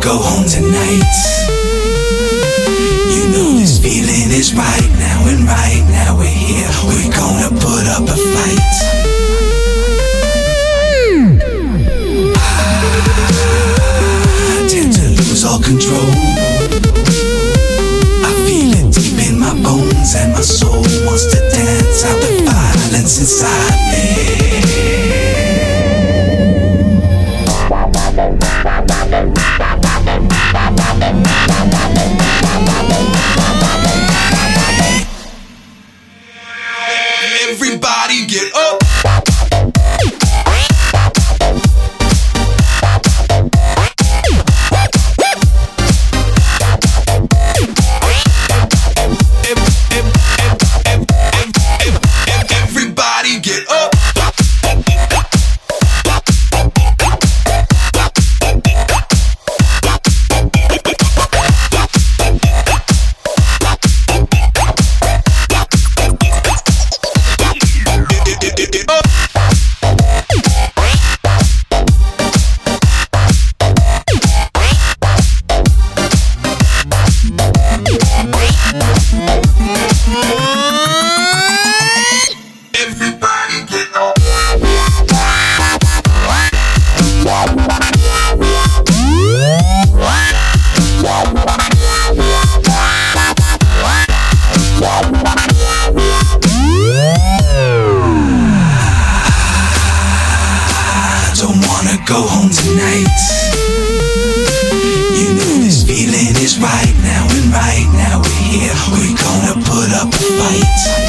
go home tonight. You know this feeling is right now, and right now we're here. We're gonna put up a fight. I tend to lose all control. I feel it deep in my bones, and my soul wants to dance out the violence inside me. Everybody get up. Everybody get up. Go home tonight. You know this feeling is right now, and right now we're here. We're gonna put up a fight.